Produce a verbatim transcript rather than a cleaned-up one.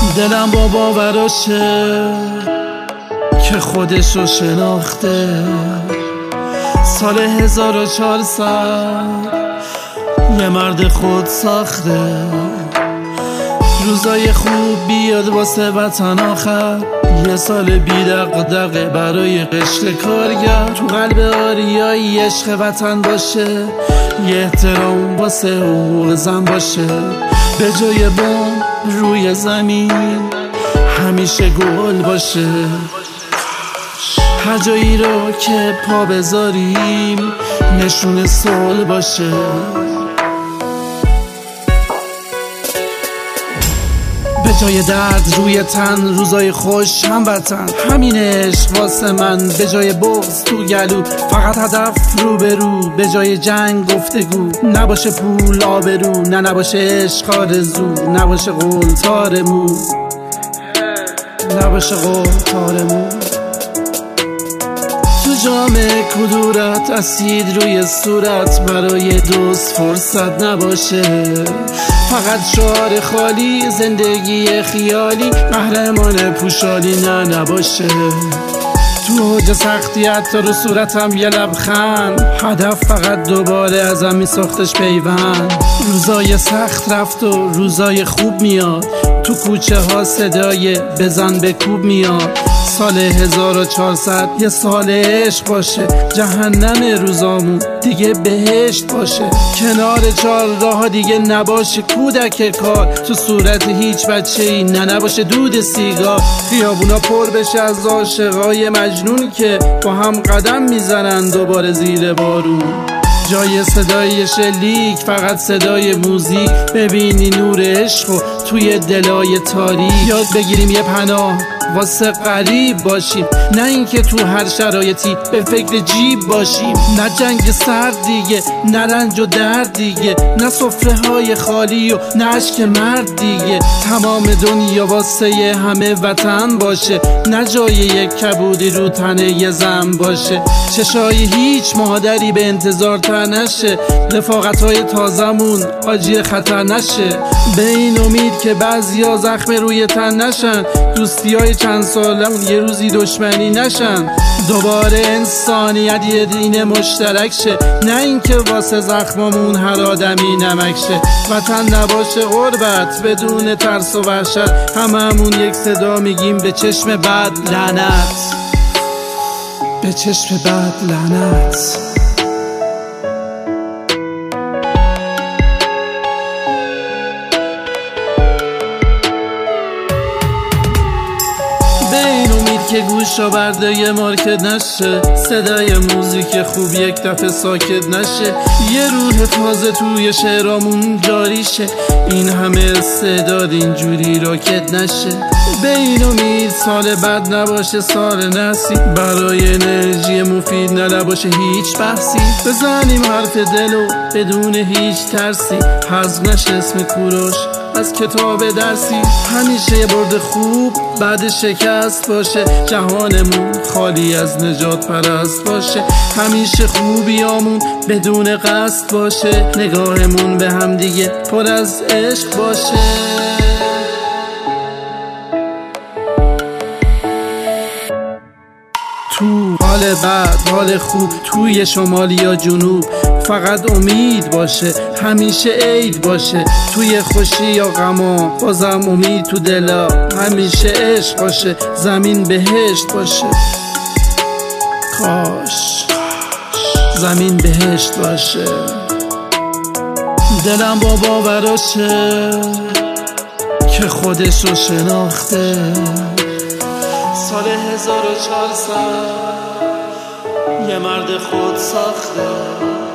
دلم با باوراشه که خودشو شناخته. سال هزار و چهارصد یه مرد خود ساخته. روزای خوب بیاد واسه وطن آخر، یه سال بی دغدغه برای قشر کارگر. تو قلب آریایی عشق وطن باشه، یه احترام واسه حقوق زن باشه. به جای بمب روی زمین همیشه گل باشه. هر جایی رو که پا بذاریم نشون صلح باشه. به جای درد روی تن روزای خوش هموطن. همینش واسه من به جای بغض تو گلو، فقط هدف رو به رو. به جای جنگ گفتگو، نباشه پول آبرو، نه نباشه عشق آرزو، نباشه قول تارمو، نباشه قول تارمو. تو جام کدورت اسید روی صورت، برای دوست فرصت نباشه. فقط شعار خالی، زندگی خیالی، قهرمان پوشالی نه نباشه. تو اوج سختی حتی رو صورتم یه لبخند، هدف فقط دوباره ازم میساختش پیوند. روزای سخت رفت و روزای خوب میاد، تو کوچه ها صدای بزن به کوب میاد. سال هزار و چهارصد یه سال عشق باشه، جهنم روزامون دیگه بهشت باشه. کنار چهار راه دیگه نباشه کودک کار، تو صورت هیچ بچه ای نه نباشه دود سیگار. خیابونا پر بشه از عاشقای مجنون که با هم قدم میزنن دوباره زیر بارون. جای صدای شلیک فقط صدای موزیک، ببینی نور عشق و توی دلای تاریک. یاد بگیریم یه پناه واسه غریب باشیم، نه اینکه تو هر شرایطی به فکر جیب باشیم. نه جنگ سرد دیگه، نه رنج و درد دیگه، نه سفره های خالی و نه اشک مرد دیگه. تمام دنیا واسه همه وطن باشه، نه جای یک کبودی رو تن یه زن باشه. چشای هیچ مادری به انتظار تر نشه، رفاقت های تازمون آجی خطر نشه. به این امید که بعضیا زخم روی تن نشن، دوستی های چند سالمون یه روزی دشمنی نشن. دوباره انسانیت یه دین مشترک شه، نه اینکه واسه زخممون هر آدمی نمک شه. وطن نباشه غربت بدون ترس و وحشت، هممون یک صدا میگیم به چشم بد لعنت، به چشم بد لعنت. که گوشا برده یه مارکت نشه، صدای موزیک خوب یک دفعه ساکت نشه. یه روح تازه توی شعرامون جاری شه، این همه استعداد اینجوری راکت نشه. به این امید سال بعد نباشه سال نسی، برای انرژی مفید نباشه هیچ بحثی. بزنیم حرف دلو بدون هیچ ترسی، حذف نشه اسم کوروش از کتاب درسی. همیشه یه برد خوب بعد شکست باشه، جهانمون خالی از نجات پرست باشه. همیشه خوبیامون بدون قصد باشه، نگاهمون به هم دیگه پر از عشق باشه. تو حال بد حال خوب، توی شمال یا جنوب فقط امید باشه، همیشه عید باشه. توی خوشی یا غما بازم امید تو دلا، همیشه عشق باشه، زمین بهشت باشه. کاش زمین بهشت باشه. دلم با باوراشه که خودشو شناخته. سال هزار و چهارصد یه مرد خود ساخته.